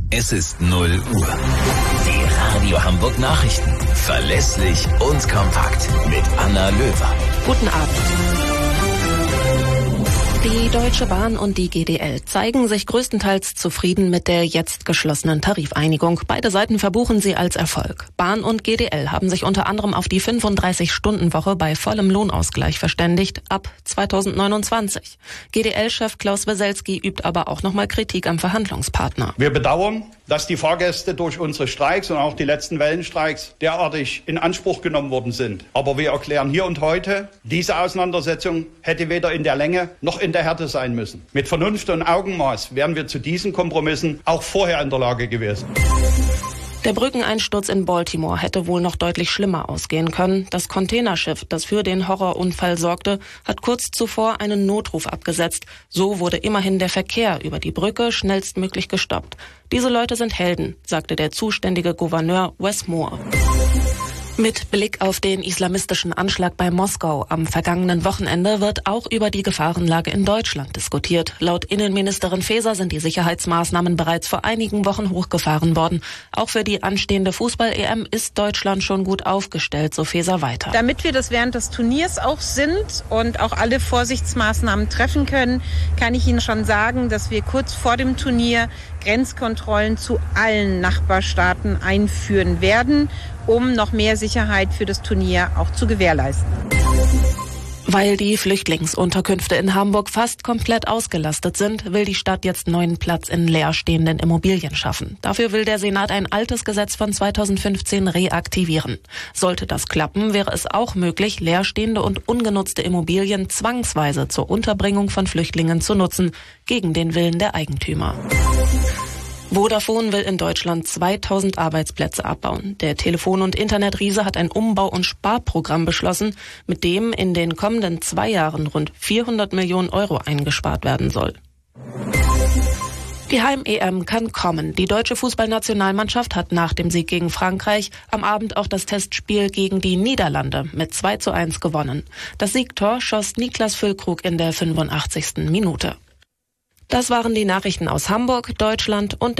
Es ist 0 Uhr. Die Radio Hamburg Nachrichten. Verlässlich und kompakt mit Anna Löwer. Guten Abend. Die Deutsche Bahn und die GDL zeigen sich größtenteils zufrieden mit der jetzt geschlossenen Tarifeinigung. Beide Seiten verbuchen sie als Erfolg. Bahn und GDL haben sich unter anderem auf die 35-Stunden-Woche bei vollem Lohnausgleich verständigt, ab 2029. GDL-Chef Klaus Weselski übt aber auch nochmal Kritik am Verhandlungspartner. Wir bedauern, dass die Fahrgäste durch unsere Streiks und auch die letzten Wellenstreiks derartig in Anspruch genommen worden sind. Aber wir erklären hier und heute, diese Auseinandersetzung hätte weder in der Länge noch in der Härte sein müssen. Mit Vernunft und Augenmaß wären wir zu diesen Kompromissen auch vorher in der Lage gewesen. Der Brückeneinsturz in Baltimore hätte wohl noch deutlich schlimmer ausgehen können. Das Containerschiff, das für den Horrorunfall sorgte, hat kurz zuvor einen Notruf abgesetzt. So wurde immerhin der Verkehr über die Brücke schnellstmöglich gestoppt. Diese Leute sind Helden, sagte der zuständige Gouverneur Wes Moore. Mit Blick auf den islamistischen Anschlag bei Moskau am vergangenen Wochenende wird auch über die Gefahrenlage in Deutschland diskutiert. Laut Innenministerin Faeser sind die Sicherheitsmaßnahmen bereits vor einigen Wochen hochgefahren worden. Auch für die anstehende Fußball-EM ist Deutschland schon gut aufgestellt, so Faeser weiter. Damit wir das während des Turniers auch sind und auch alle Vorsichtsmaßnahmen treffen können, kann ich Ihnen schon sagen, dass wir kurz vor dem Turnier Grenzkontrollen zu allen Nachbarstaaten einführen werden, um noch mehr Sicherheit für das Turnier auch zu gewährleisten. Weil die Flüchtlingsunterkünfte in Hamburg fast komplett ausgelastet sind, will die Stadt jetzt neuen Platz in leerstehenden Immobilien schaffen. Dafür will der Senat ein altes Gesetz von 2015 reaktivieren. Sollte das klappen, wäre es auch möglich, leerstehende und ungenutzte Immobilien zwangsweise zur Unterbringung von Flüchtlingen zu nutzen, gegen den Willen der Eigentümer. Vodafone will in Deutschland 2000 Arbeitsplätze abbauen. Der Telefon- und Internetriese hat ein Umbau- und Sparprogramm beschlossen, mit dem in den kommenden 2 Jahren rund 400 Millionen Euro eingespart werden soll. Die Heim-EM kann kommen. Die deutsche Fußballnationalmannschaft hat nach dem Sieg gegen Frankreich am Abend auch das Testspiel gegen die Niederlande mit 2:1 gewonnen. Das Siegtor schoss Niklas Füllkrug in der 85. Minute. Das waren die Nachrichten aus Hamburg, Deutschland und